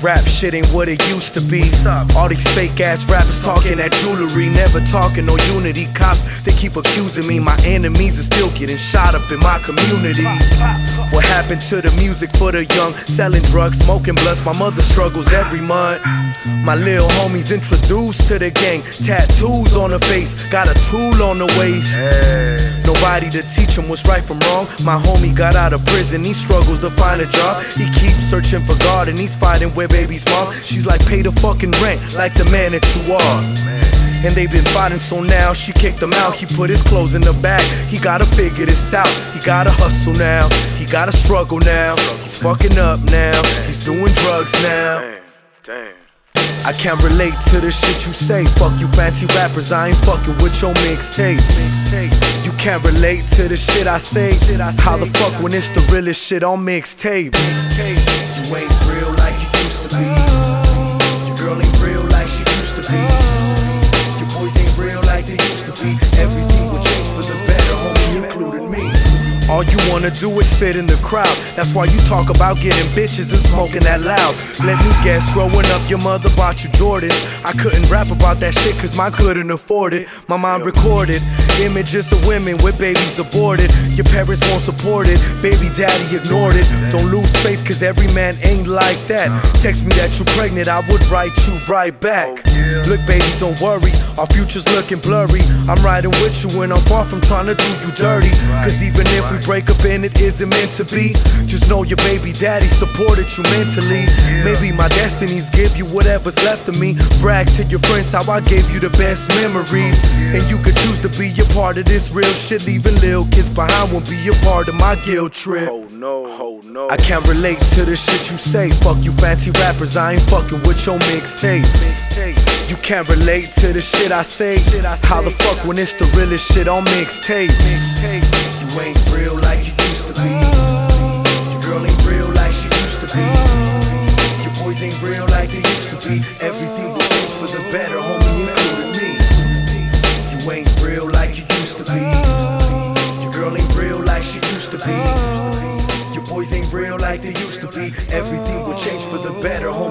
Rap shit ain't what it used to be. All these fake ass rappers talking that jewelry, never talking no unity. Cops, they keep accusing me. My enemies are still getting shot up in my community. What happened to the music for the young? Selling drugs, smoking blunts. My mother struggles every month. My lil homies introduced to the gang. Tattoos on the face, got a tool on the waist. Nobody to teach him what's right from wrong. My homie got out of prison, he struggles to find a job. He keeps searching for God and he's fighting with baby's mom. She's like, pay the fucking rent like the man that you are. And they been fighting, so now she kicked him out. He put his clothes in the bag, he gotta figure this out. He gotta hustle now, he gotta struggle now. He's fucking up now, he's doing drugs now. I can't relate to the shit you say. Fuck you fancy rappers, I ain't fucking with your mixtape. You can't relate to the shit I say. How the fuck when it's the realest shit on mixtape? You ain't real like you used to be. Your girl ain't real like she used to be. Your boys ain't real like they used to be. Everything will change for the better, homie, including me. All you wanna do is fit in the crowd. That's why you talk about getting bitches and smoking that loud. Let me guess, growing up your mother bought you Jordans. I couldn't rap about that shit cause mine couldn't afford it. My mom recorded images of women with babies aborted. Your parents won't support it, baby daddy ignored it. Don't lose faith cause every man ain't like that. Text me that you pregnant, I would write you right back. Look baby, don't worry, our future's looking blurry. I'm riding with you and I'm far from trying to do you dirty. Cause even if we break up and it isn't meant to be, just know your baby daddy supported you mentally. Maybe my destinies give you whatever's left of me. Brag to your friends how I gave you the best memories. And you could choose to be a part of this real shit. Leaving lil kids behind won't be a part of my guilt trip. Oh no. I can't relate to the shit you say. Fuck you fancy rappers, I ain't fucking with your mixtape. You can't relate to the shit I say. How the fuck when it's the realest shit on mixtape? You ain't real like you used to be. Your girl ain't real like she used to be. Your boys ain't real like they used to be. Everything will change for the better, homie, including me. You ain't real like you used to be. Your girl ain't real like she used to be. Your boys ain't real like they used to be. Everything will change for the better, homie.